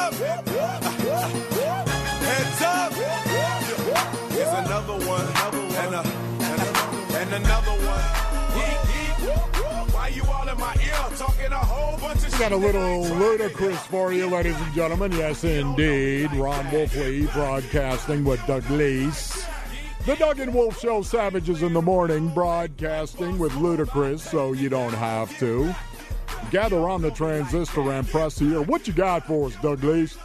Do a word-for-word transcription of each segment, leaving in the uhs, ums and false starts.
up. Heads up. Here's another one. And, a, and, a, and another one. Why you all in my ear talking a whole bunch of shit? We got a little ludicrous for you, ladies and gentlemen. Yes, indeed. Ron Wolfley broadcasting with Doug Leese. The Doug and Wolf Show, Savages in the Morning, broadcasting with Ludacris, so you don't have to. Gather on the transistor and press the ear. What you got for us, Doug Leese?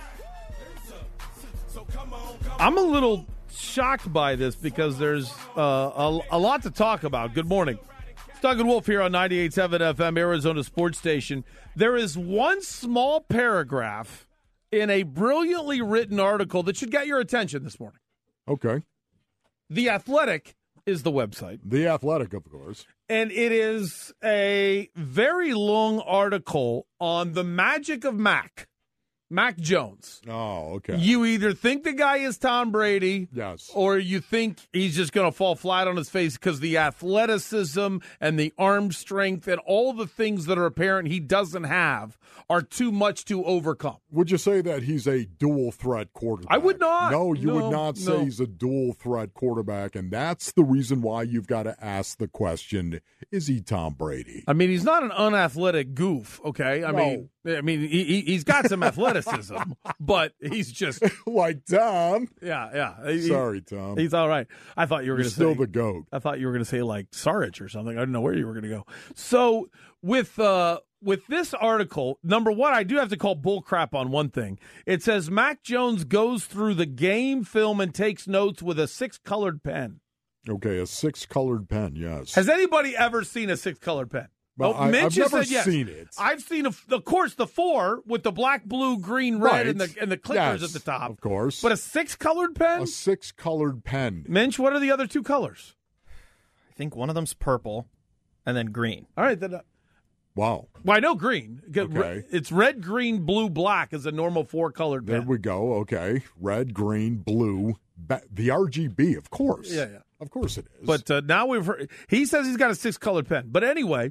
I'm a little shocked by this because there's uh, a, a lot to talk about. Good morning. It's Doug and Wolf here on ninety-eight point seven F M, Arizona Sports Station. There is one small paragraph in a brilliantly written article that should get your attention this morning. Okay. The Athletic is the website. The Athletic, of course. And it is a very long article on the magic of Mac. Mac Jones. Oh, okay. You either think the guy is Tom Brady, yes, or you think he's just going to fall flat on his face because the athleticism and the arm strength and all the things that are apparent he doesn't have are too much to overcome. Would you say that he's a dual threat quarterback? I would not. No, you no, would not say no. he's a dual threat quarterback, and that's the reason why you've got to ask the question, is he Tom Brady? I mean, he's not an unathletic goof, okay? I no. mean, I mean, he, he's got some athleticism, but he's just like Tom. Yeah, yeah. He, Sorry, Tom. He's all right. I thought you were going to say still the GOAT. I thought you were going to say like Sarich or something. I didn't know where you were going to go. So with uh, with this article, number one, I do have to call bull crap on one thing. It says Mac Jones goes through the game film and takes notes with a six-colored pen. Okay, a six-colored pen. Yes. Has anybody ever seen a six-colored pen? Well, oh, I, Mitch I've never said yes. seen it. I've seen, a, of course, the four with the black, blue, green, red, right. and the and the clickers yes, at the top. Of course. But a six-colored pen? A six-colored pen. Minch, what are the other two colors? I think one of them's purple and then green. All right. Then, uh, wow. Well, I know green. Okay. It's red, green, blue, black is a normal four-colored pen. There we go. Okay. Red, green, blue. Ba- the R G B, of course. Yeah, yeah. Of course it is. But uh, now we've heard, he says he's got a six-colored pen. But anyway,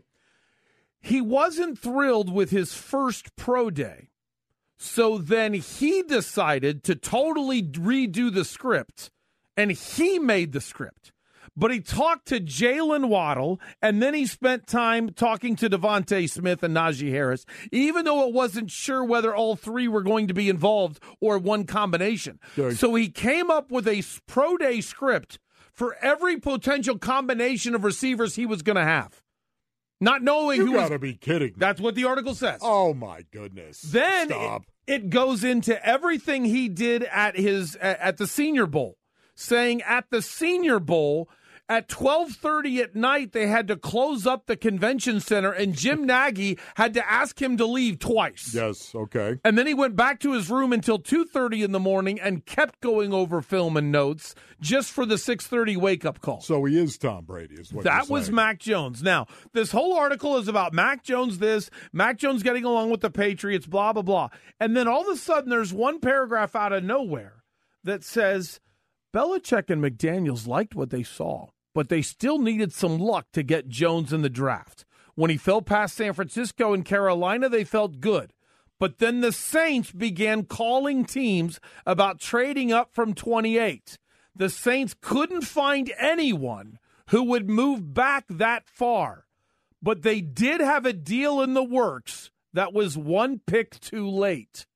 he wasn't thrilled with his first pro day. So then he decided to totally redo the script, and he made the script. But he talked to Jalen Waddle, and then he spent time talking to Devontae Smith and Najee Harris, even though it wasn't sure whether all three were going to be involved or one combination. Okay. So he came up with a pro day script for every potential combination of receivers he was going to have. Not knowing you who gotta was... You got to be kidding me. That's what the article says. Oh, my goodness. Then Stop. It, it goes into everything he did at his at the Senior Bowl, saying at the Senior Bowl, at twelve thirty at night, they had to close up the convention center, and Jim Nagy had to ask him to leave twice. Yes, okay. And then he went back to his room until two thirty in the morning and kept going over film and notes just for the six thirty wake-up call. So he is Tom Brady, is what That you're was saying. Mac Jones. Now, this whole article is about Mac Jones this, Mac Jones getting along with the Patriots, blah, blah, blah. And then all of a sudden, there's one paragraph out of nowhere that says, Belichick and McDaniels liked what they saw, but they still needed some luck to get Jones in the draft. When he fell past San Francisco and Carolina, they felt good. But then the Saints began calling teams about trading up from twenty-eight. The Saints couldn't find anyone who would move back that far. But they did have a deal in the works that was one pick too late.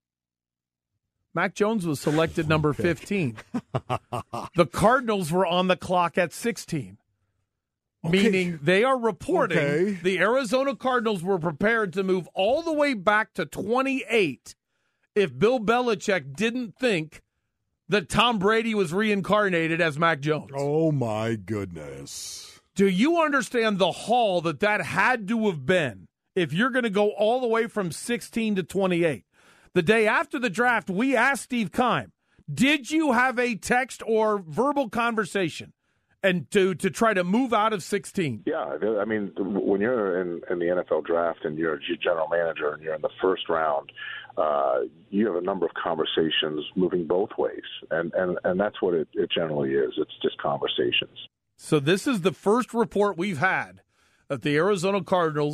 Mac Jones was selected number fifteen. The Cardinals were on the clock at sixteen. Okay. Meaning they are reporting okay. the Arizona Cardinals were prepared to move all the way back to twenty-eight if Bill Belichick didn't think that Tom Brady was reincarnated as Mac Jones. Oh, my goodness. Do you understand the haul that that had to have been if you're going to go all the way from sixteen to twenty-eight? The day after the draft, we asked Steve Keim, did you have a text or verbal conversation and to, to try to move out of sixteen? Yeah, I mean, when you're in, in the N F L draft and you're a general manager and you're in the first round, uh, you have a number of conversations moving both ways, and, and, and that's what it, it generally is. It's just conversations. So this is the first report we've had that the Arizona Cardinals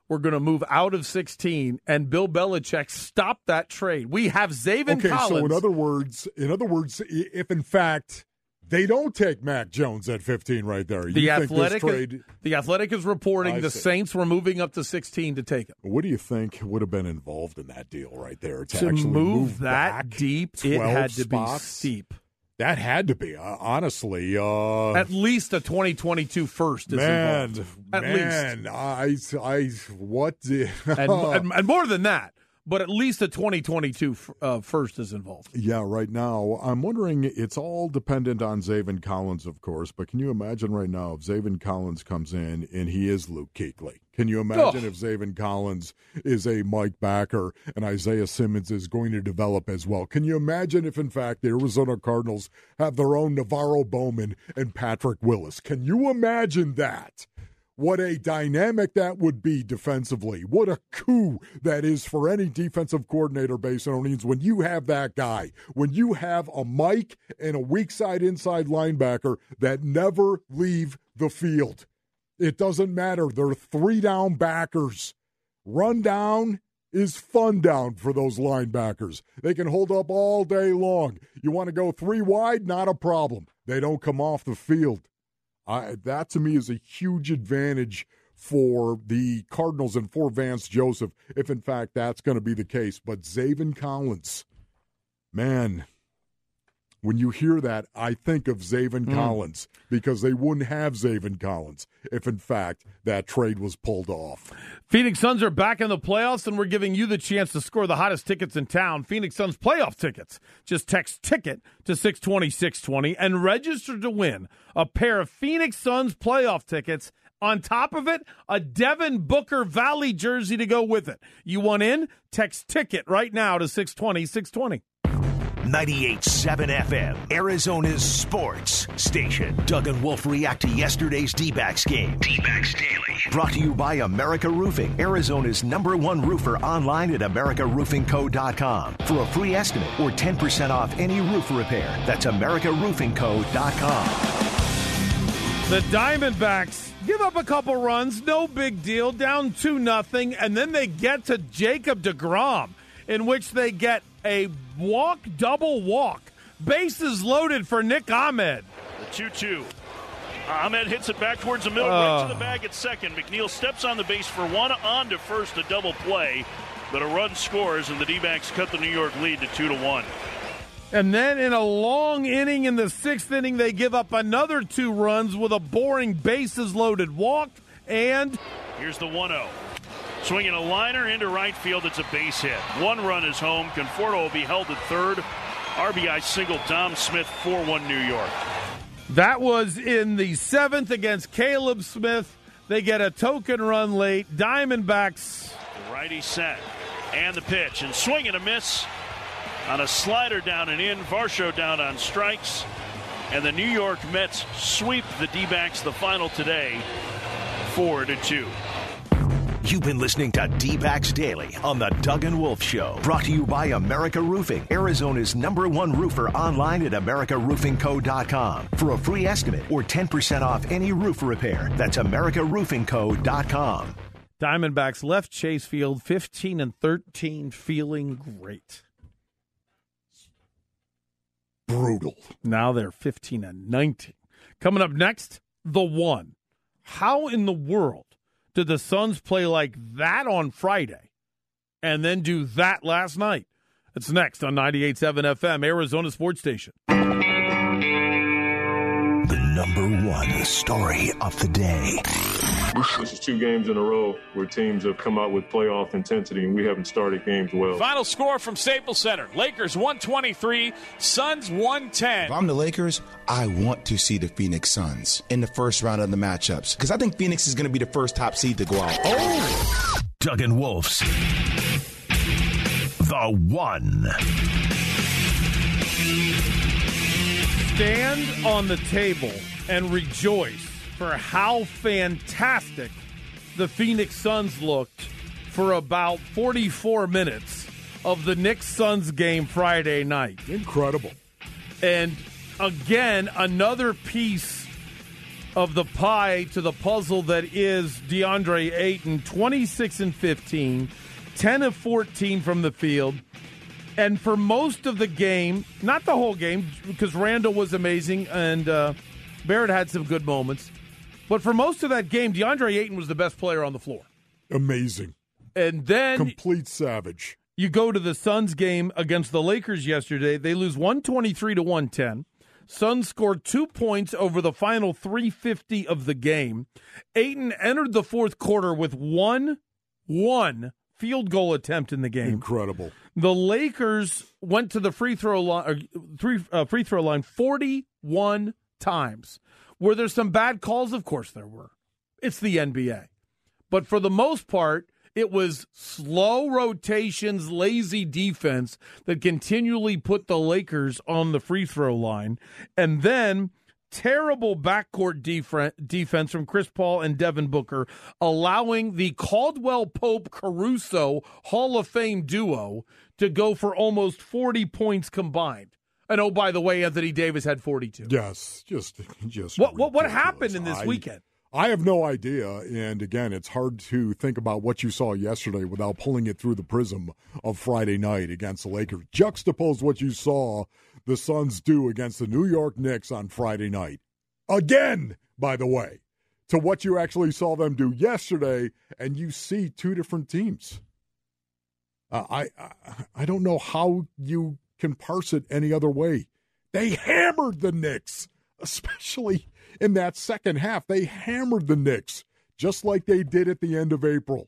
were going to move out of sixteen, and Bill Belichick stopped that trade. We have Zaven okay, Collins. Okay, so in other words, in other words, if in fact they don't take Mac Jones at fifteen right there, the you athletic, think this trade... the Athletic is reporting I the see. Saints were moving up to sixteen to take him. What do you think would have been involved in that deal right there to, to actually move, move that back deep? It had to spots? be steep. That had to be, uh, honestly. Uh, At least a twenty twenty-two first is man, involved. At man, least. I, I, what? The, and, and, and more than that, but at least a twenty twenty-two uh, first is involved. Yeah, right now, I'm wondering, it's all dependent on Zaven Collins, of course, but can you imagine right now if Zaven Collins comes in and he is Luke Kuechly? Can you imagine oh. if Zaven Collins is a Mike Backer and Isaiah Simmons is going to develop as well? Can you imagine if, in fact, the Arizona Cardinals have their own Navarro Bowman and Patrick Willis? Can you imagine that? What a dynamic that would be defensively. What a coup that is for any defensive coordinator based on Orleans when you have that guy. When you have a Mike and a weak side inside linebacker that never leave the field. It doesn't matter. They're three down backers. Run down is fun down for those linebackers. They can hold up all day long. You want to go three wide? Not a problem. They don't come off the field. I, that, to me, is a huge advantage for the Cardinals and for Vance Joseph, if, in fact, that's going to be the case. But Zaven Collins, man, when you hear that, I think of Zaven mm. Collins because they wouldn't have Zaven Collins if, in fact, that trade was pulled off. Phoenix Suns are back in the playoffs, and we're giving you the chance to score the hottest tickets in town. Phoenix Suns playoff tickets. Just text TICKET to six twenty, six twenty and register to win a pair of Phoenix Suns playoff tickets. On top of it, a Devin Booker Valley jersey to go with it. You want in? Text TICKET right now to six twenty, six twenty. ninety-eight point seven F M, Arizona's sports station. Doug and Wolf react to yesterday's D-backs game. D-backs Daily. Brought to you by America Roofing, Arizona's number one roofer, online at america roofing co dot com. For a free estimate or ten percent off any roof repair, that's america roofing co dot com. The Diamondbacks give up a couple runs, no big deal, down two nothing, and then they get to Jacob deGrom, in which they get a walk, double walk. Bases loaded for Nick Ahmed. The two two. Ahmed hits it back towards the middle, uh, right to the bag at second. McNeil steps on the base for one, on to first, a double play. But a run scores, and the D-backs cut the New York lead to two to one. And then in a long inning in the sixth inning, they give up another two runs with a boring bases-loaded walk, and here's the one oh. Swinging a liner into right field. It's a base hit. One run is home. Conforto will be held at third. R B I single Dom Smith, four one New York. That was in the seventh against Caleb Smith. They get a token run late. Diamondbacks. The righty set. And the pitch. And swing and a miss on a slider down and in. Varsho down on strikes. And the New York Mets sweep the D-backs the final today, four to two. You've been listening to D-backs Daily on the Doug and Wolf Show. Brought to you by America Roofing, Arizona's number one roofer, online at america roofing co dot com. For a free estimate or ten percent off any roof repair, that's america roofing co dot com. Diamondbacks left Chase Field fifteen and thirteen, feeling great. Brutal. Now they're fifteen and nineteen. Coming up next, the one. How in the world did the Suns play like that on Friday and then do that last night? It's next on ninety-eight point seven F M, Arizona Sports Station. The number one story of the day. This is two games in a row where teams have come out with playoff intensity, and we haven't started games well. Final score from Staples Center. Lakers one twenty-three, Suns one ten. If I'm the Lakers, I want to see the Phoenix Suns in the first round of the matchups because I think Phoenix is going to be the first top seed to go out. Oh! Doug and Wolf's The One. Stand on the table and rejoice for how fantastic the Phoenix Suns looked for about forty-four minutes of the Knicks-Suns game Friday night. Incredible. And again, another piece of the pie to the puzzle that is DeAndre Ayton, twenty-six and fifteen, ten of fourteen from the field. And for most of the game, not the whole game, because Randall was amazing and uh, Barrett had some good moments. But for most of that game, DeAndre Ayton was the best player on the floor. Amazing. And then complete savage. You go to the Suns game against the Lakers yesterday. They lose one twenty-three to one ten. Suns scored two points over the final three fifty of the game. Ayton entered the fourth quarter with one, one field goal attempt in the game. Incredible. The Lakers went to the free throw line, three, uh, free throw line forty-one times. Were there some bad calls? Of course there were. It's the N B A. But for the most part, it was slow rotations, lazy defense that continually put the Lakers on the free throw line. And then terrible backcourt def- defense from Chris Paul and Devin Booker, allowing the Caldwell-Pope-Caruso Hall of Fame duo to go for almost forty points combined. And oh, by the way, Anthony Davis had forty-two. Yes, just just what what, what happened in this I, weekend? I have no idea. And again, it's hard to think about what you saw yesterday without pulling it through the prism of Friday night against the Lakers. Juxtapose what you saw the Suns do against the New York Knicks on Friday night. Again, by the way, to what you actually saw them do yesterday, and you see two different teams. Uh, I, I I don't know how you can parse it any other way. They hammered the Knicks, especially in that second half. They hammered the Knicks, just like they did at the end of April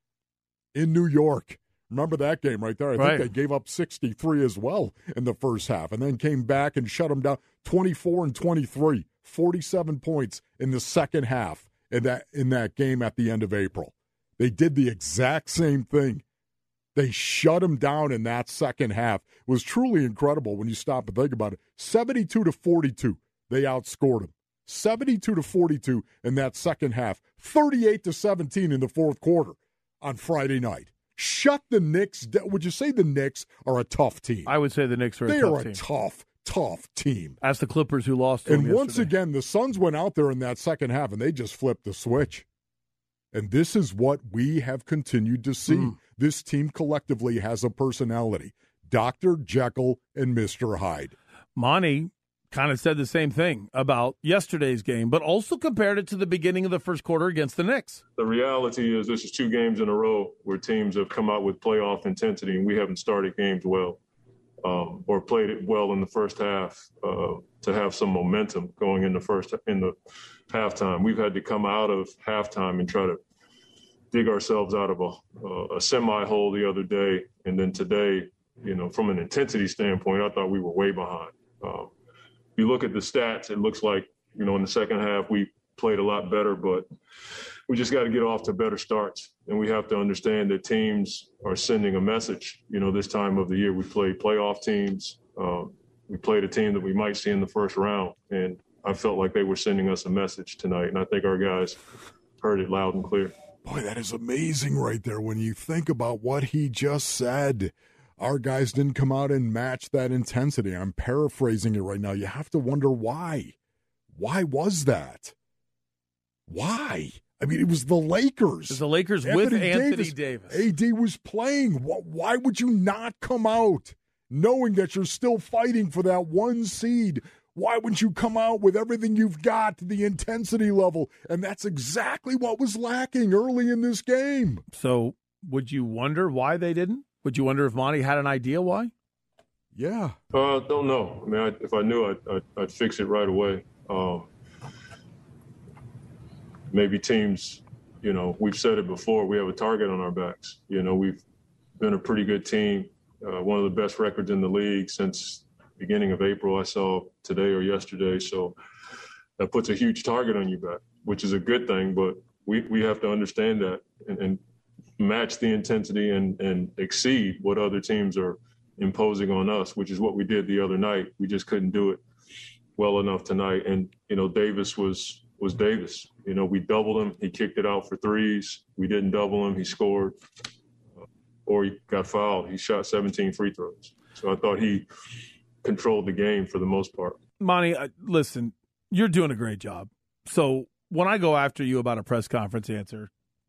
in New York. Remember that game right there? I right. think they gave up sixty-three as well in the first half, and then came back and shut them down twenty-four and twenty-three, forty-seven points in the second half in that in that game at the end of April. They did the exact same thing. They shut them down in that second half. It was truly incredible when you stop and think about it. seventy-two to forty-two, they outscored them. seventy-two to forty-two in that second half. thirty-eight to seventeen in the fourth quarter on Friday night. Shut the Knicks down. Would you say the Knicks are a tough team? I would say the Knicks are a they tough are a team. tough, tough team. As the Clippers who lost to And them once yesterday. again, the Suns went out there in that second half, and they just flipped the switch. And this is what we have continued to see. Mm. This team collectively has a personality. Doctor Jekyll and Mister Hyde. Monty kind of said the same thing about yesterday's game, but also compared it to the beginning of the first quarter against the Knicks. The reality is this is two games in a row where teams have come out with playoff intensity, and we haven't started games well um, or played it well in the first half uh, to have some momentum going in the first in the halftime. We've had to come out of halftime and try to dig ourselves out of a, a semi-hole the other day, and then today, you know, from an intensity standpoint, I thought we were way behind. Um, you look at the stats, it looks like, you know, in the second half we played a lot better, but we just got to get off to better starts. And we have to understand that teams are sending a message. You know, this time of the year we played playoff teams. Um, we played a team that we might see in the first round. And I felt like they were sending us a message tonight. And I think our guys heard it loud and clear. Boy, that is amazing right there when you think about what he just said. Our guys didn't come out and match that intensity. I'm paraphrasing it right now. You have to wonder why. Why was that? Why? I mean, it was the Lakers. It was the Lakers Anthony with Anthony Davis. Davis. A D was playing. Why would you not come out knowing that you're still fighting for that one seed? Why wouldn't you come out with everything you've got, the intensity level? And that's exactly what was lacking early in this game. So would you wonder why they didn't? Would you wonder if Monty had an idea why? Yeah. Uh, don't know. I mean, I, if I knew, I'd, I'd, I'd fix it right away. Um, maybe teams, you know, we've said it before, we have a target on our backs. You know, we've been a pretty good team, uh, one of the best records in the league since beginning of April, I saw today or yesterday. So that puts a huge target on your back, which is a good thing, but we, we have to understand that and, and match the intensity and, and exceed what other teams are imposing on us, which is what we did the other night. We just couldn't do it well enough tonight. And, you know, Davis was, was Davis. You know, we doubled him. He kicked it out for threes. We didn't double him. He scored uh, or he got fouled. He shot seventeen free throws. So I thought he controlled the game for the most part. Monty, uh, listen, you're doing a great job. So when I go after you about a press conference answer,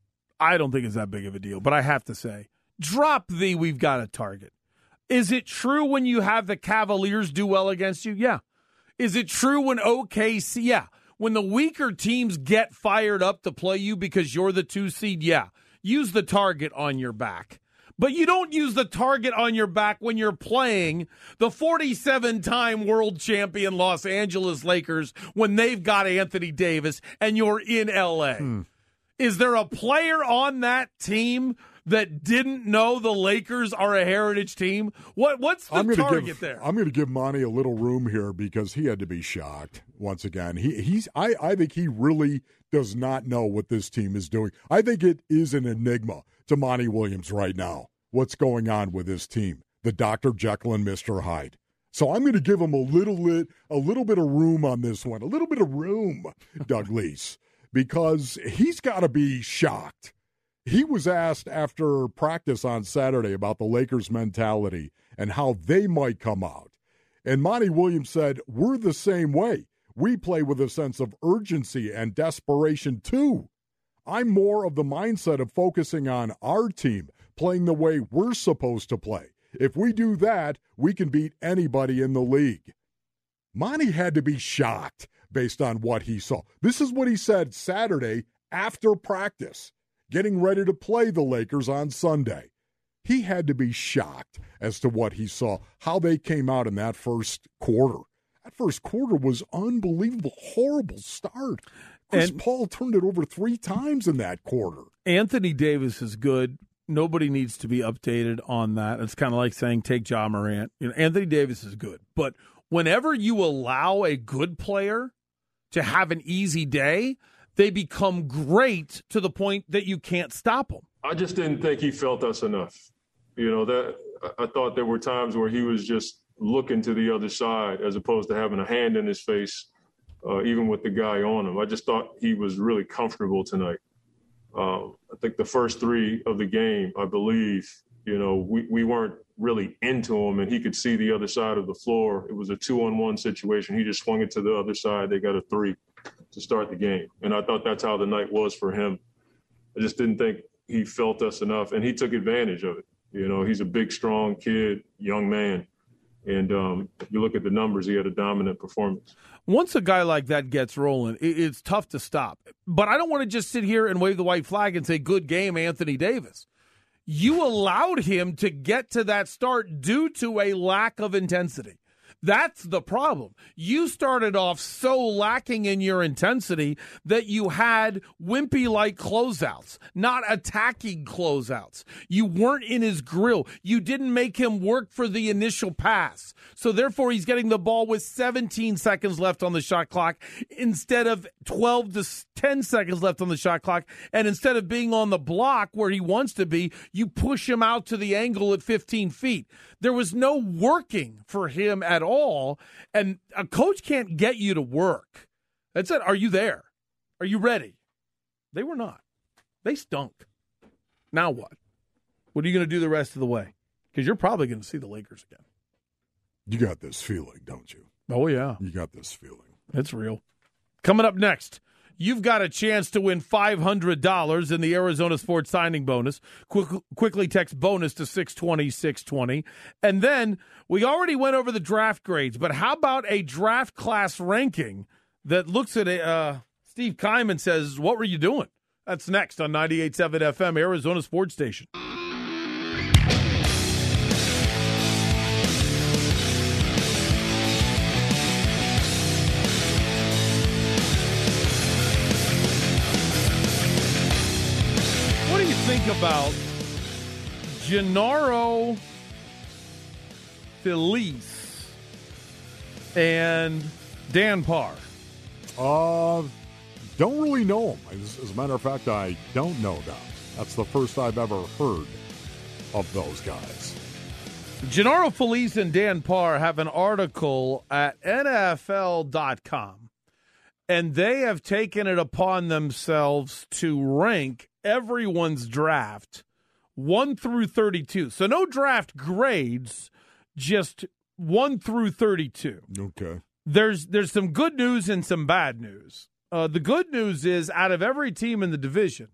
I don't think it's that big of a deal. But I have to say, drop the we've got a target. Is it true when you have the Cavaliers do well against you? Yeah. Is it true when O K C? Yeah. When the weaker teams get fired up to play you because you're the two seed? Yeah. Use the target on your back. But you don't use the target on your back when you're playing the forty-seven-time world champion Los Angeles Lakers when they've got Anthony Davis and you're in L A. Hmm. Is there a player on that team that didn't know the Lakers are a heritage team? What What's the target give, there? I'm going to give Monty a little room here because he had to be shocked once again. He he's I, I think he really does not know what this team is doing. I think it is an enigma to Monty Williams right now. What's going on with this team? The Doctor Jekyll and Mister Hyde. So I'm going to give him a little bit, a little bit of room on this one, a little bit of room, Doug Leese, because he's got to be shocked. He was asked after practice on Saturday about the Lakers' mentality and how they might come out. And Monty Williams said, we're the same way. We play with a sense of urgency and desperation, too. I'm more of the mindset of focusing on our team, playing the way we're supposed to play. If we do that, we can beat anybody in the league. Monty had to be shocked based on what he saw. This is what he said Saturday after practice, getting ready to play the Lakers on Sunday. He had to be shocked as to what he saw, how they came out in that first quarter. That first quarter was unbelievable, horrible start. Chris and Paul turned it over three times in that quarter. Anthony Davis is good. Nobody needs to be updated on that. It's kind of like saying take Ja Morant. You know, Anthony Davis is good. But whenever you allow a good player to have an easy day, they become great to the point that you can't stop them. I just didn't think he felt us enough. You know, that I thought there were times where he was just looking to the other side as opposed to having a hand in his face, uh, even with the guy on him. I just thought he was really comfortable tonight. Uh, I think the first three of the game, I believe, you know, we, we weren't really into him, and he could see the other side of the floor. It was a two-on-one situation. He just swung it to the other side. They got a three to start the game. And I thought that's how the night was for him. I just didn't think he felt us enough, and he took advantage of it. You know, he's a big, strong kid, young man. And um, if you look at the numbers, he had a dominant performance. Once a guy like that gets rolling, it's tough to stop. But I don't want to just sit here and wave the white flag and say, good game, Anthony Davis. You allowed him to get to that start due to a lack of intensity. That's the problem. You started off so lacking in your intensity that you had wimpy-like closeouts, not attacking closeouts. You weren't in his grill. You didn't make him work for the initial pass. So therefore, he's getting the ball with seventeen seconds left on the shot clock instead of twelve to ten seconds left on the shot clock. And instead of being on the block where he wants to be, you push him out to the angle at fifteen feet. There was no working for him at all, and a coach can't get you to work. That's it. Are you there? Are you ready? They were not. They stunk. Now what? What are you going to do the rest of the way? Because you're probably going to see the Lakers again. You got this feeling, don't you? Oh, yeah. You got this feeling. It's real. Coming up next, you've got a chance to win five hundred dollars in the Arizona Sports signing bonus. Quick, quickly text bonus to six twenty, six twenty. And then we already went over the draft grades, but how about a draft class ranking that looks at a, uh, Steve Kyman says, what were you doing? That's next on ninety-eight point seven F M, Arizona Sports Station. Think about Gennaro Feliz and Dan Parr. Uh, don't really know him. As, as a matter of fact, I don't know them. That's the first I've ever heard of those guys. Gennaro Feliz and Dan Parr have an article at N F L dot com, and they have taken it upon themselves to rank everyone's draft one through thirty-two. So no draft grades, just one through thirty-two. Okay. There's there's some good news and some bad news. Uh, the good news is, out of every team in the division,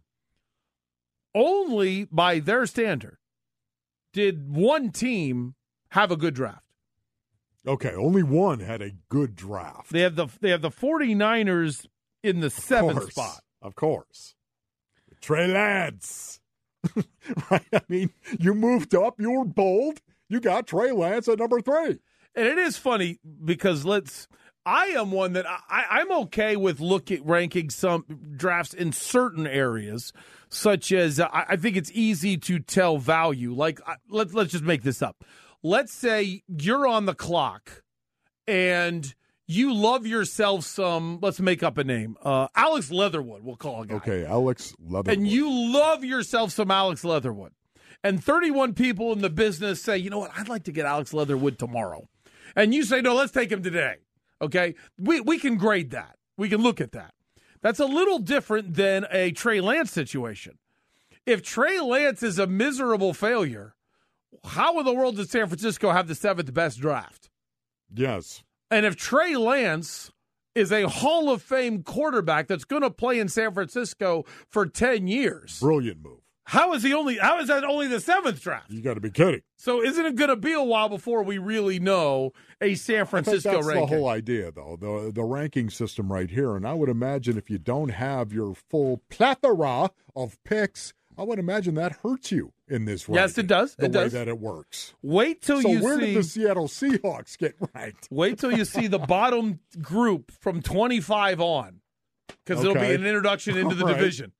only by their standard did one team have a good draft. Okay, only one had a good draft. They have the they have the 49ers in the seventh spot. Of course. Trey Lance. Right? I mean, you moved up, you were bold, you got Trey Lance at number three. And it is funny because let's I am one that I, I'm okay with looking ranking some drafts in certain areas, such as uh, I think it's easy to tell value. Like uh, let's let's just make this up. Let's say you're on the clock and you love yourself some, let's make up a name, uh, Alex Leatherwood, we'll call a guy. Okay, Alex Leatherwood. And you love yourself some Alex Leatherwood. And thirty-one people in the business say, you know what, I'd like to get Alex Leatherwood tomorrow. And you say, no, let's take him today. Okay? We, we can grade that. We can look at that. That's a little different than a Trey Lance situation. If Trey Lance is a miserable failure, how in the world does San Francisco have the seventh best draft? Yes. And if Trey Lance is a Hall of Fame quarterback that's going to play in San Francisco for ten years. Brilliant move. How is he only how is that only the seventh draft? You got to be kidding. So isn't it going to be a while before we really know a San Francisco I think that's ranking? the whole idea, though, the the ranking system right here. And I would imagine if you don't have your full plethora of picks, I would imagine that hurts you in this ranking. Yes, it does. The it way does. that it works. Wait till so you where see. did the Seattle Seahawks get ranked? Wait till you see the bottom group from twenty-five on, because okay. it'll be an introduction into the All right. division.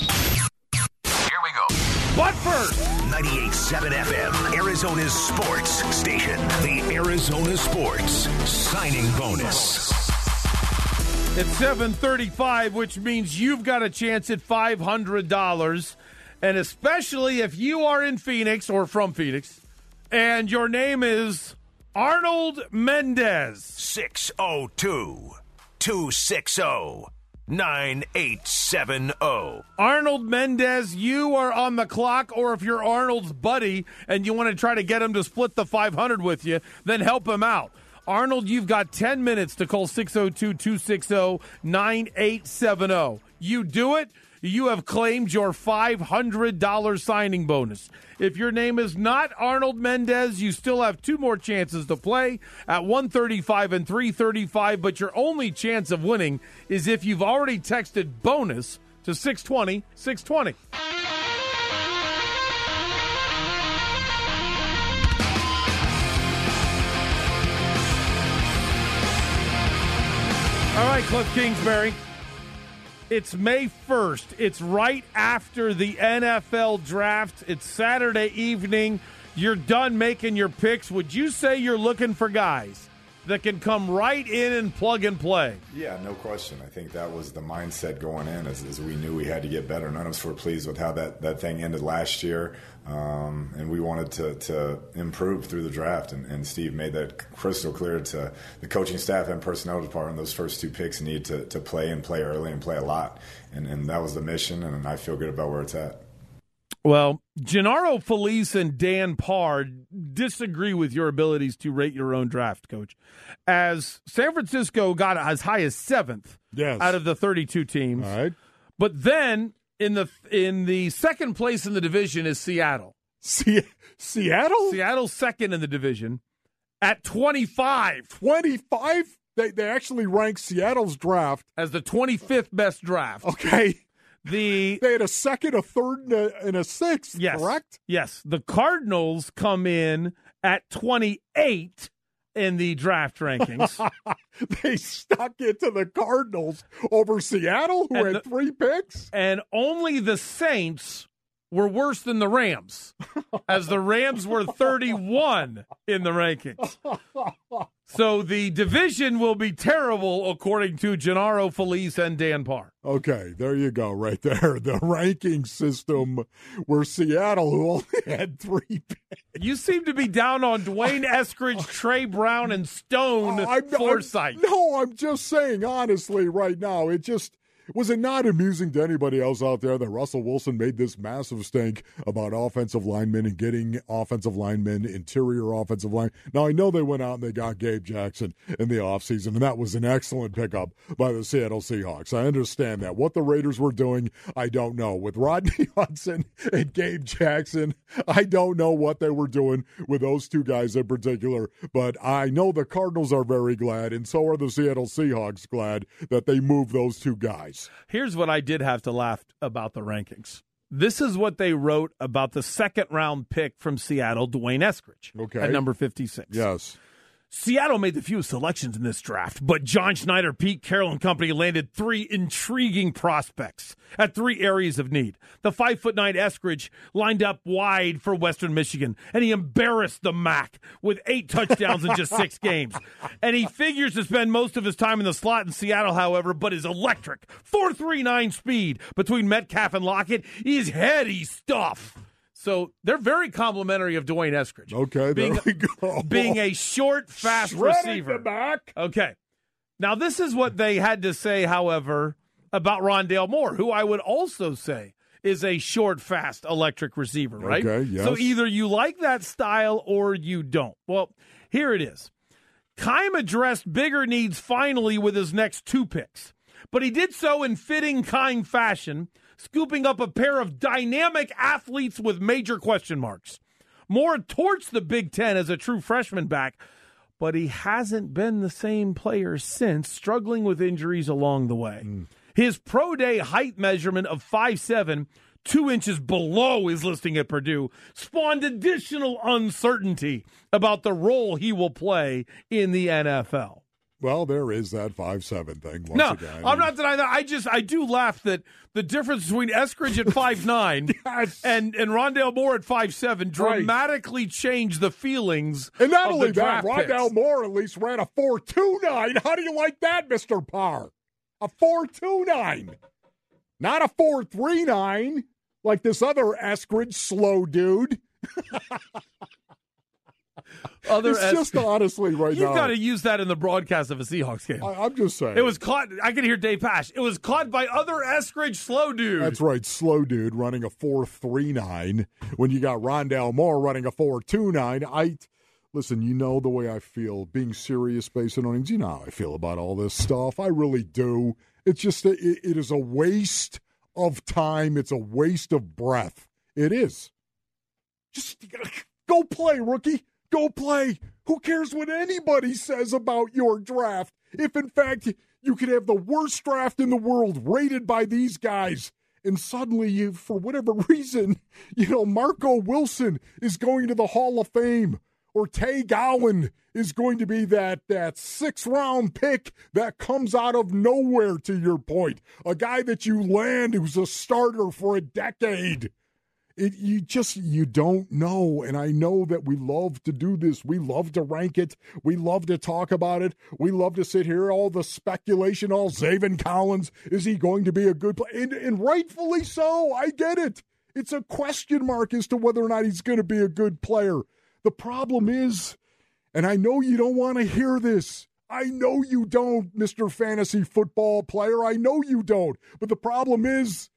Here we go. But first, ninety-eight point seven F M, Arizona's sports station. The Arizona Sports signing bonus. it's seven thirty-five, which means you've got a chance at five hundred dollars. And especially if you are in Phoenix or from Phoenix, and your name is Arnold Mendez. six oh two, two six oh, nine eight seven oh. Arnold Mendez, you are on the clock, or if you're Arnold's buddy and you want to try to get him to split the five hundred with you, then help him out. Arnold, you've got ten minutes to call six oh two, two six oh, nine eight seven oh. You do it, you have claimed your five hundred dollars signing bonus. If your name is not Arnold Mendez, you still have two more chances to play at one thirty-five and three thirty-five, but your only chance of winning is if you've already texted bonus to six twenty, six twenty. All right, Cliff Kingsbury. It's May first. It's right after the N F L draft. It's Saturday evening. You're done making your picks. Would you say you're looking for guys that can come right in and plug and play? Yeah, no question. I think that was the mindset going in as, as we knew we had to get better. None of us were pleased with how that, that thing ended last year, um, and we wanted to, to improve through the draft, and, and Steve made that crystal clear to the coaching staff and personnel department. Those first two picks need to, to play and play early and play a lot, and, and that was the mission, and I feel good about where it's at. Well, Gennaro Felice and Dan Parr disagree with your abilities to rate your own draft, Coach. As San Francisco got as high as seventh yes. out of the thirty-two teams. All right. But then in the in the second place in the division is Seattle. Se- Seattle? Seattle's second in the division at twenty-five. twenty-five? They, they actually ranked Seattle's draft as the twenty-fifth best draft. Okay. The They had a second, a third, and a, and a sixth, yes, correct? Yes. The Cardinals come in at twenty-eight in the draft rankings. They stuck it to the Cardinals over Seattle, who And had the- three picks? And only the Saints were worse than the Rams, as the Rams were thirty-one in the rankings. So the division will be terrible, according to Gennaro Felice and Dan Parr. Okay, there you go, right there. The ranking system where Seattle, who only had three picks. You seem to be down on Dwayne Eskridge, Trey Brown, and Stone I'm, Forsythe. I'm, no, I'm just saying, honestly, right now, it just Was it not amusing to anybody else out there that Russell Wilson made this massive stink about offensive linemen and getting offensive linemen, interior offensive line? Now, I know they went out and they got Gabe Jackson in the offseason, and that was an excellent pickup by the Seattle Seahawks. I understand that. What the Raiders were doing, I don't know. With Rodney Hudson and Gabe Jackson, I don't know what they were doing with those two guys in particular, but I know the Cardinals are very glad, and so are the Seattle Seahawks glad that they moved those two guys. Here's what I did have to laugh about the rankings. This is what they wrote about the second-round pick from Seattle, Dwayne Eskridge, okay, at number fifty-six. Yes. Seattle made the fewest selections in this draft, but John Schneider, Pete Carroll and company landed three intriguing prospects at three areas of need. The five foot nine Eskridge lined up wide for Western Michigan, and he embarrassed the M A C with eight touchdowns in just six games. And he figures to spend most of his time in the slot in Seattle, however, but is electric. four three nine speed between Metcalf and Lockett is heady stuff. So they're very complimentary of Dwayne Eskridge. Okay, being, there we go. Being a short, fast Shredding receiver. the back. Okay. Now, this is what they had to say, however, about Rondale Moore, who I would also say is a short, fast, electric receiver, right? Okay, yes. So either you like that style or you don't. Well, here it is. Keim addressed bigger needs finally with his next two picks, but he did so in fitting Keim fashion, scooping up a pair of dynamic athletes with major question marks. Moore torched the Big Ten as a true freshman back, but he hasn't been the same player since, struggling with injuries along the way. Mm. His pro day height measurement of five seven, two inches below his listing at Purdue, spawned additional uncertainty about the role he will play in the N F L. Well, there is that five seven thing. Once no, again. I'm not denying that. I just, I do laugh that the difference between Eskridge at five nine yes. and, and Rondale Moore at five seven dramatically right. changed the feelings And not of only the that, draft Rondale picks. Moore at least ran a four two nine. How do you like that, Mister Parr? A four two nine. Not a four three nine like this other Eskridge slow dude. Other it's es- just honestly right You've now. You've got to use that in the broadcast of a Seahawks game. I, I'm just saying. It was caught. I can hear Dave Pash. It was caught by other Eskridge slow dude. That's right. Slow dude running a four three nine when you got Rondale Moore running a four two nine. I Listen, you know the way I feel. Being serious, based on innings, you know how I feel about all this stuff. I really do. It's just, it, it is a waste of time. It's a waste of breath. It is. Just go play, rookie. Go play. Who cares what anybody says about your draft? If, in fact, you could have the worst draft in the world rated by these guys, and suddenly, you, for whatever reason, you know, Marco Wilson is going to the Hall of Fame, or Tay Gowan is going to be that, that sixth-round pick that comes out of nowhere, to your point. A guy that you land who's a starter for a decade. It, you just, you don't know, and I know that we love to do this. We love to rank it. We love to talk about it. We love to sit here, all the speculation, all Zaven Collins, is he going to be a good player? And, and rightfully so, I get it. It's a question mark as to whether or not he's going to be a good player. The problem is, and I know you don't want to hear this, I know you don't, Mister Fantasy Football Player, I know you don't, but the problem is,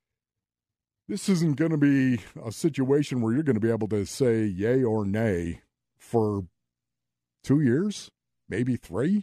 this isn't going to be a situation where you're going to be able to say yay or nay for two years, maybe three.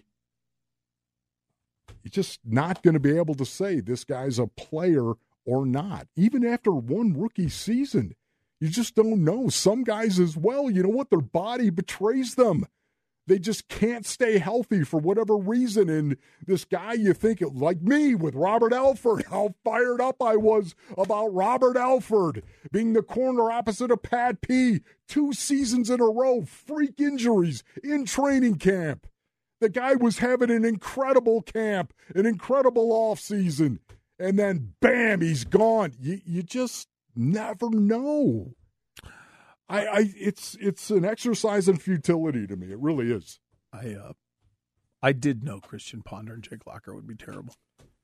You're just not going to be able to say this guy's a player or not, even after one rookie season. You just don't know. Some guys as well, you know what? Their body betrays them. They just can't stay healthy for whatever reason. And this guy, you think, like me with Robert Alford, how fired up I was about Robert Alford being the corner opposite of Pat P. Two seasons in a row, freak injuries in training camp. The guy was having an incredible camp, an incredible offseason, and then, bam, he's gone. You, you just never know. I, I, it's it's an exercise in futility to me. It really is. I, uh, I did know Christian Ponder and Jake Locker would be terrible.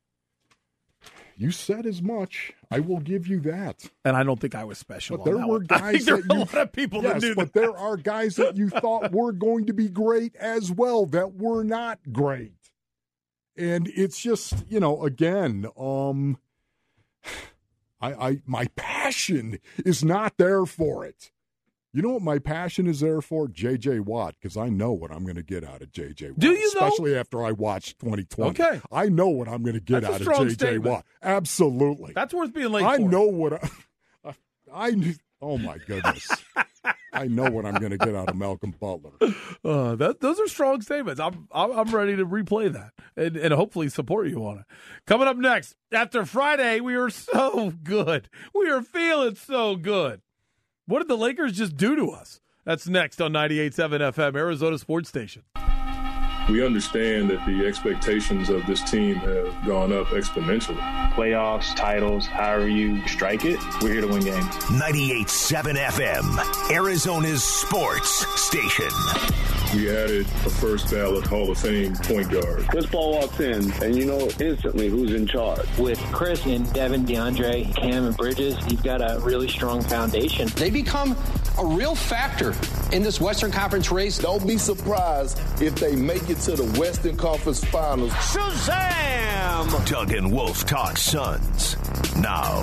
You said as much. I will give you that. And I don't think I was special. But there on that were one. guys I think there that were you, a lot of people yes, that knew but that. there are guys that you thought were going to be great as well that were not great. And it's just, you know, again, um, I, I my passion is not there for it. You know what my passion is there for? J J. Watt, because I know what I'm going to get out of J J. Watt. Do you Especially know? after I watch twenty twenty. Okay. I know what I'm going to get That's a out strong of J J. statement. Watt. Absolutely. That's worth being late I for. know what I, I oh my goodness. I know what I'm going to get out of Malcolm Butler. Uh, that, those are strong statements. I'm I'm, I'm ready to replay that and, and hopefully support you on it. Coming up next, after Friday, we were so good. We were feeling so good. What did the Lakers just do to us? That's next on ninety-eight point seven F M, Arizona Sports Station. We understand that the expectations of this team have gone up exponentially. Playoffs, titles, however you strike it, we're here to win games. ninety-eight point seven F M, Arizona's sports station. We added a first ballot Hall of Fame point guard. Chris Paul walks in, and you know instantly who's in charge. With Chris and Devin, DeAndre, Cam, and Bridges, you've got a really strong foundation. They become a real factor in this Western Conference race. Don't be surprised if they make it to the Western Conference Finals. Shazam! Doug and Wolf talk Suns now.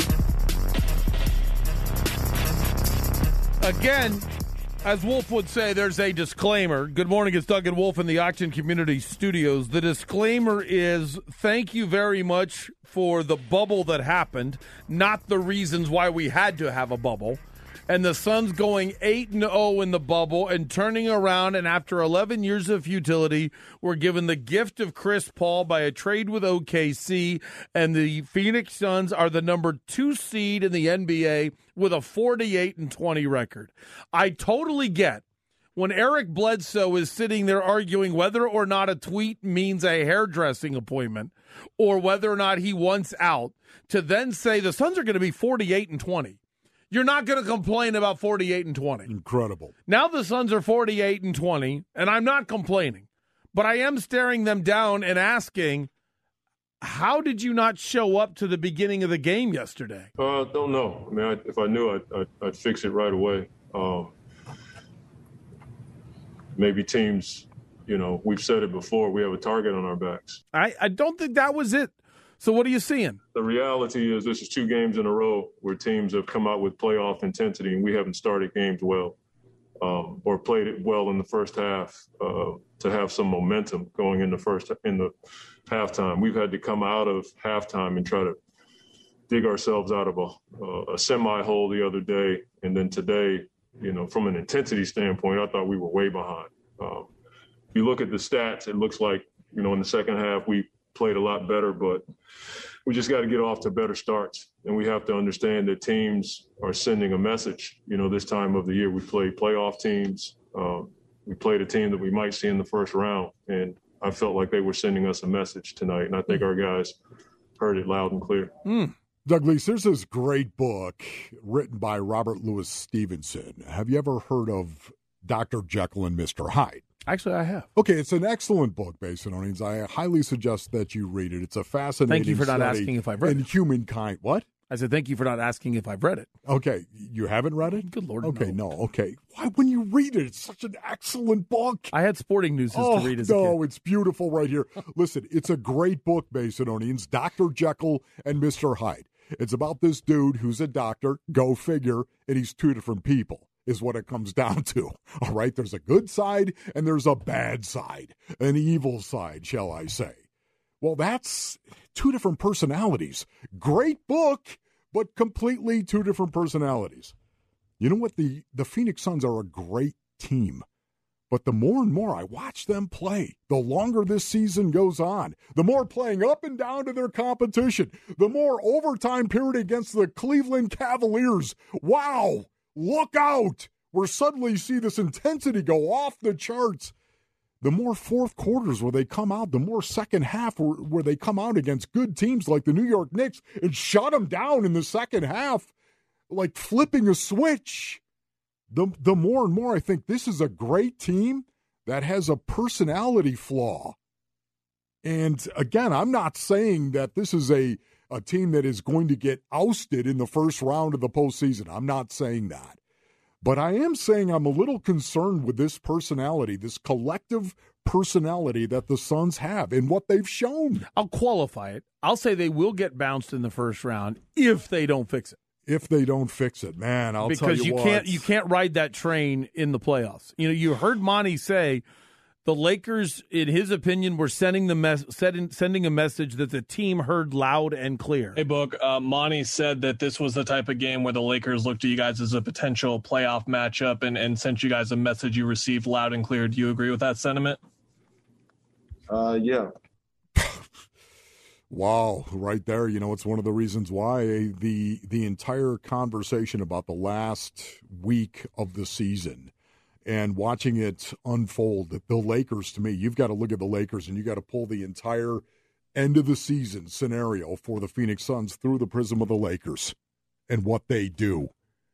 Again, as Wolf would say, there's a disclaimer. Good morning, it's Doug and Wolf in the Auction Community Studios. The disclaimer is thank you very much for the bubble that happened, not the reasons why we had to have a bubble. And the Suns going eight and oh in the bubble and turning around, and after eleven years of futility, were given the gift of Chris Paul by a trade with O K C, and the Phoenix Suns are the number two seed in the N B A with a forty-eight and twenty record. I totally get when Eric Bledsoe is sitting there arguing whether or not a tweet means a hairdressing appointment or whether or not he wants out, to then say the Suns are going to be forty-eight and twenty. You're not going to complain about forty-eight and twenty. Incredible. Now the Suns are forty-eight and twenty, and I'm not complaining, but I am staring them down and asking, how did you not show up to the beginning of the game yesterday? Uh, don't know. I mean, I, if I knew, I'd, I'd, I'd fix it right away. Um, maybe teams, you know, we've said it before, we have a target on our backs. I, I don't think that was it. So what are you seeing? The reality is this is two games in a row where teams have come out with playoff intensity, and we haven't started games well um, or played it well in the first half uh, to have some momentum going in the first in the halftime. We've had to come out of halftime and try to dig ourselves out of a, a, a semi-hole the other day, and then today, you know, from an intensity standpoint, I thought we were way behind. Um, if you look at the stats, it looks like, you know, in the second half we played a lot better, but we just got to get off to better starts. And we have to understand that teams are sending a message. You know, this time of the year, we play playoff teams. Um, we played a team that we might see in the first round. And I felt like they were sending us a message tonight. And I think our guys heard it loud and clear. Mm. Doug Leese, there's this great book written by Robert Louis Stevenson. Have you ever heard of Doctor Jekyll and Mister Hyde? Actually, I have. Okay, it's an excellent book, Basinonians. I highly suggest that you read it. It's a fascinating Thank you for not study asking if I've read in it. humankind. What? I said thank you for not asking if I've read it. Okay, you haven't read it? Good Lord, Okay, no. no. Okay. Why wouldn't you read it? It's such an excellent book. I had Sporting News oh, to read as no, a kid. it's beautiful right here. Listen, it's a great book, Basinonians. Doctor Jekyll and Mister Hyde. It's about this dude who's a doctor, go figure, and he's two different people. Is what it comes down to. All right, there's a good side and there's a bad side, an evil side, shall I say. Well, that's two different personalities. Great book, but completely two different personalities. You know what? The, the Phoenix Suns are a great team, but the more and more I watch them play, the longer this season goes on, the more playing up and down to their competition, the more overtime period against the Cleveland Cavaliers. Wow! Look out! Where suddenly you see this intensity go off the charts. The more fourth quarters where they come out, the more second half where, where they come out against good teams like the New York Knicks and shut them down in the second half, like flipping a switch. The, the more and more I think this is a great team that has a personality flaw. And again, I'm not saying that this is a, a team that is going to get ousted in the first round of the postseason. I'm not saying that. But I am saying I'm a little concerned with this personality, this collective personality that the Suns have and what they've shown. I'll qualify it. I'll say they will get bounced in the first round if they don't fix it. If they don't fix it, man, I'll because tell you, you what. can't you can't ride that train in the playoffs. You know, you heard Monty say the Lakers, in his opinion, were sending the mes- sending, sending a message that the team heard loud and clear. Hey, Book, uh, Monty said that this was the type of game where the Lakers looked at you guys as a potential playoff matchup and, and sent you guys a message you received loud and clear. Do you agree with that sentiment? Uh, yeah. Wow, right there. You know, it's one of the reasons why the the entire conversation about the last week of the season and watching it unfold, the Lakers, to me, you've got to look at the Lakers and you got to pull the entire end of the season scenario for the Phoenix Suns through the prism of the Lakers and what they do.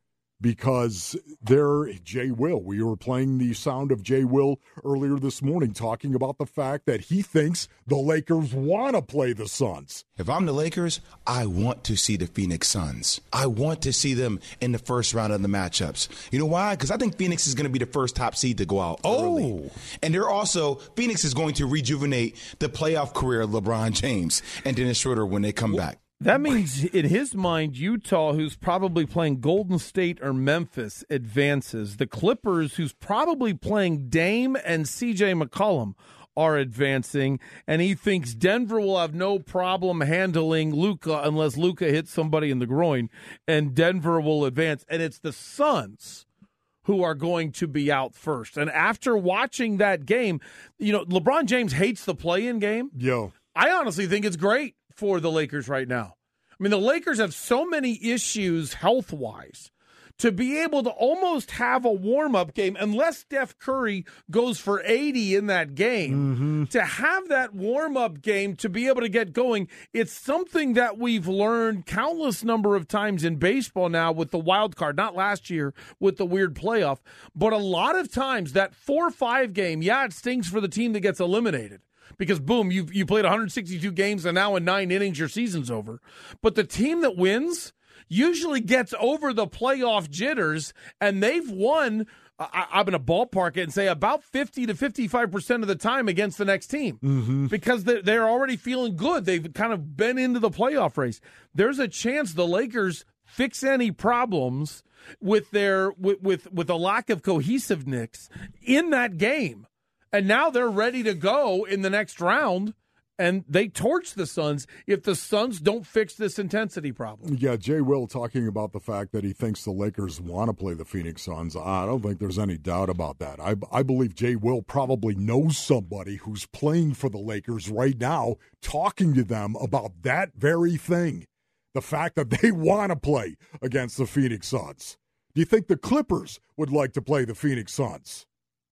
Because they're Jay Will. We were playing the sound of Jay Will earlier this morning talking about the fact that he thinks the Lakers want to play the Suns. If I'm the Lakers, I want to see the Phoenix Suns. I want to see them in the first round of the matchups. You know why? Because I think Phoenix is going to be the first top seed to go out early. Oh. And they're also, Phoenix is going to rejuvenate the playoff career of LeBron James and Dennis Schroeder when they come back. That means, in his mind, Utah, who's probably playing Golden State or Memphis, advances. The Clippers, who's probably playing Dame and C J McCollum, are advancing. And he thinks Denver will have no problem handling Luka unless Luka hits somebody in the groin, and Denver will advance. And it's the Suns who are going to be out first. And after watching that game, you know, LeBron James hates the play-in game. Yo. I honestly think it's great for the Lakers right now. I mean, the Lakers have so many issues health-wise. To be able to almost have a warm-up game, unless Steph Curry goes for eighty in that game, mm-hmm. to have that warm-up game to be able to get going, it's something that we've learned countless number of times in baseball now with the wild card, not last year with the weird playoff, but a lot of times that four five game, yeah, it stings for the team that gets eliminated. Because, boom, you you played one hundred sixty-two games, and now in nine innings, your season's over. But the team that wins usually gets over the playoff jitters, and they've won, I, I'm going to ballpark it and say, about fifty to fifty-five percent of the time against the next team. Mm-hmm. Because they're, they're already feeling good. They've kind of been into the playoff race. There's a chance the Lakers fix any problems with their with with, with a lack of cohesiveness in that game. And now they're ready to go in the next round, and they torch the Suns if the Suns don't fix this intensity problem. Yeah, Jay Will talking about the fact that he thinks the Lakers want to play the Phoenix Suns. I don't think there's any doubt about that. I, I believe Jay Will probably knows somebody who's playing for the Lakers right now, talking to them about that very thing, the fact that they want to play against the Phoenix Suns. Do you think the Clippers would like to play the Phoenix Suns?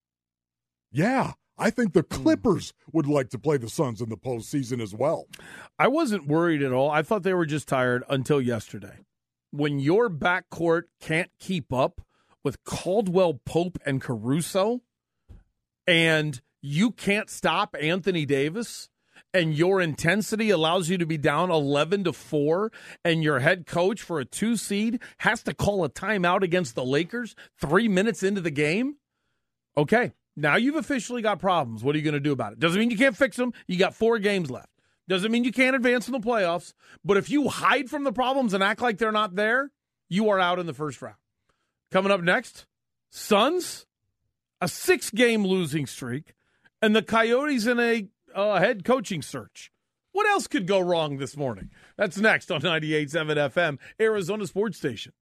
Yeah, I think the Clippers would like to play the Suns in the postseason as well. I wasn't worried at all. I thought they were just tired until yesterday. When your backcourt can't keep up with Caldwell Pope and Caruso, and you can't stop Anthony Davis, and your intensity allows you to be down eleven to four, and your head coach for a two seed has to call a timeout against the Lakers three minutes into the game, okay. Now you've officially got problems. What are you going to do about it? Doesn't mean you can't fix them. You got four games left. Doesn't mean you can't advance in the playoffs. But if you hide from the problems and act like they're not there, you are out in the first round. Coming up next, Suns, a six-game losing streak, and the Coyotes in a uh, head coaching search. What else could go wrong this morning? That's next on ninety-eight point seven F M, Arizona Sports Station.